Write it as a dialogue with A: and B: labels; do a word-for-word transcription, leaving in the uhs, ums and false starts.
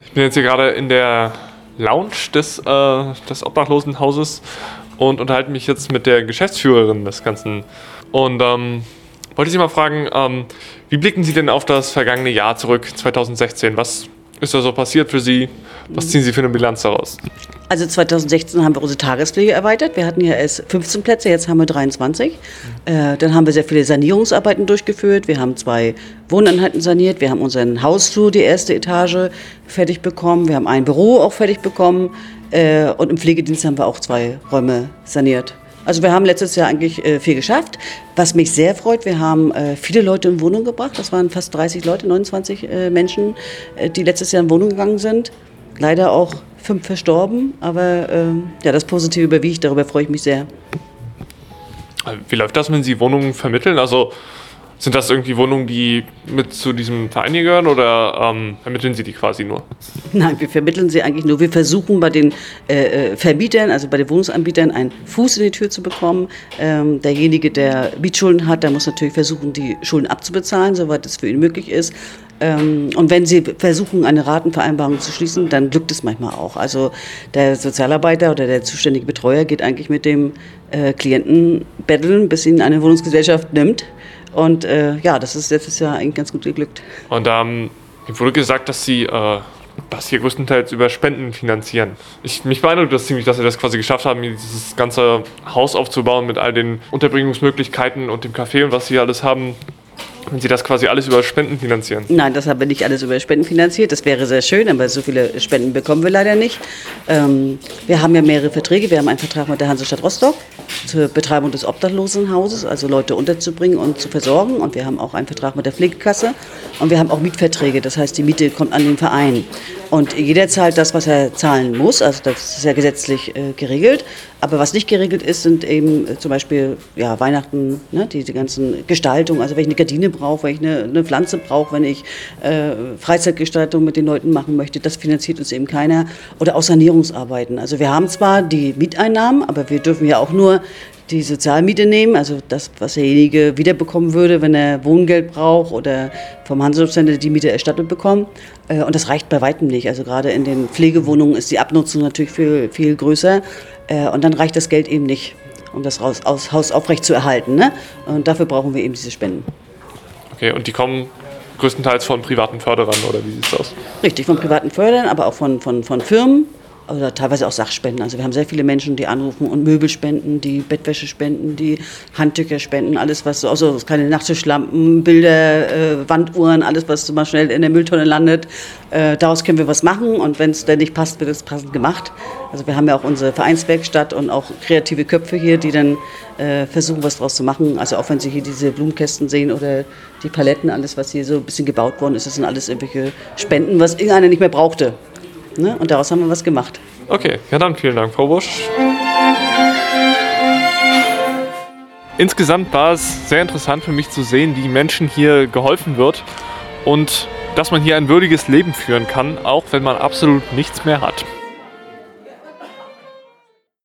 A: Ich bin jetzt hier gerade in der Lounge des, äh, des Obdachlosenhauses und unterhalte mich jetzt mit der Geschäftsführerin des Ganzen. Und ähm, wollte Sie mal fragen, ähm, wie blicken Sie denn auf das vergangene Jahr zurück, zweitausendsechzehn? Was ist da so passiert für Sie? Was ziehen Sie für eine Bilanz daraus?
B: Also zweitausendsechzehn haben wir unsere Tagespflege erweitert. Wir hatten ja erst fünfzehn Plätze, jetzt haben wir dreiundzwanzig. Mhm. Äh, dann haben wir sehr viele Sanierungsarbeiten durchgeführt. Wir haben zwei Wohneinheiten saniert. Wir haben unseren Hausflur, die erste Etage, fertig bekommen. Wir haben ein Büro auch fertig bekommen. Äh, und im Pflegedienst haben wir auch zwei Räume saniert. Also wir haben letztes Jahr eigentlich äh, viel geschafft. Was mich sehr freut, wir haben äh, viele Leute in Wohnung gebracht. Das waren fast dreißig Leute, neunundzwanzig äh, Menschen, äh, die letztes Jahr in Wohnung gegangen sind. Leider auch fünf verstorben, aber äh, ja, das Positive überwiegt, darüber freue ich mich sehr.
A: Wie läuft das, wenn Sie Wohnungen vermitteln? Also sind das irgendwie Wohnungen, die mit zu diesem Verein gehören oder ähm, vermitteln Sie die quasi nur?
B: Nein, wir vermitteln sie eigentlich nur. Wir versuchen bei den äh, Vermietern, also bei den Wohnungsanbietern, einen Fuß in die Tür zu bekommen. Ähm, derjenige, der Mietschulden hat, der muss natürlich versuchen, die Schulden abzubezahlen, soweit es für ihn möglich ist. Ähm, und wenn sie versuchen, eine Ratenvereinbarung zu schließen, dann glückt es manchmal auch. Also der Sozialarbeiter oder der zuständige Betreuer geht eigentlich mit dem äh, Klienten betteln, bis ihn eine Wohnungsgesellschaft nimmt. Und äh, ja, das ist letztes Jahr eigentlich ganz gut geglückt.
A: Und ähm, mir wurde gesagt, dass Sie äh, das hier größtenteils über Spenden finanzieren. Ich, mich beeindruckt das ziemlich, dass Sie das quasi geschafft haben, dieses ganze Haus aufzubauen mit all den Unterbringungsmöglichkeiten und dem Café und was Sie alles haben. Wenn Sie das quasi alles über Spenden finanzieren?
B: Nein, das haben wir nicht alles über Spenden finanziert. Das wäre sehr schön, aber so viele Spenden bekommen wir leider nicht. Ähm, wir haben ja mehrere Verträge. Wir haben einen Vertrag mit der Hansestadt Rostock zur Betreibung des Obdachlosenhauses, also Leute unterzubringen und zu versorgen. Und wir haben auch einen Vertrag mit der Pflegekasse. Und wir haben auch Mietverträge, das heißt, die Miete kommt an den Verein. Und jeder zahlt das, was er zahlen muss, also das ist ja gesetzlich äh, geregelt. Aber was nicht geregelt ist, sind eben äh, zum Beispiel ja, Weihnachten, ne, die, die ganzen Gestaltungen, also wenn ich eine Gardine brauche, wenn ich eine, eine Pflanze brauche, wenn ich äh, Freizeitgestaltung mit den Leuten machen möchte, das finanziert uns eben keiner. Oder auch Sanierungsarbeiten. Also wir haben zwar die Mieteinnahmen, aber wir dürfen ja auch nur die Sozialmiete nehmen, also das, was derjenige wiederbekommen würde, wenn er Wohngeld braucht oder vom Hansejobcenter die Miete erstattet bekommt. Und das reicht bei weitem nicht. Also gerade in den Pflegewohnungen ist die Abnutzung natürlich viel, viel größer. Und dann reicht das Geld eben nicht, um das Haus aufrecht zu erhalten. Ne? Und dafür brauchen wir eben diese Spenden.
A: Okay, und die kommen größtenteils von privaten Förderern, oder wie sieht es aus?
B: Richtig, von privaten Förderern, aber auch von, von, von Firmen. Oder teilweise auch Sachspenden. Also wir haben sehr viele Menschen, die anrufen und Möbel spenden, die Bettwäsche spenden, die Handtücher spenden, alles was so, also keine Nachttischlampen, Bilder, äh, Wanduhren, alles was so mal schnell in der Mülltonne landet. Äh, daraus können wir was machen und wenn es dann nicht passt, wird es passend gemacht. Also wir haben ja auch unsere Vereinswerkstatt und auch kreative Köpfe hier, die dann äh, versuchen, was draus zu machen. Also auch wenn Sie hier diese Blumenkästen sehen oder die Paletten, alles was hier so ein bisschen gebaut worden ist, das sind alles irgendwelche Spenden, was irgendeiner nicht mehr brauchte. Ne? Und daraus haben wir was gemacht.
A: Okay, ja dann vielen Dank, Frau Busch. Insgesamt war es sehr interessant für mich zu sehen, wie Menschen hier geholfen wird und dass man hier ein würdiges Leben führen kann, auch wenn man absolut nichts mehr hat.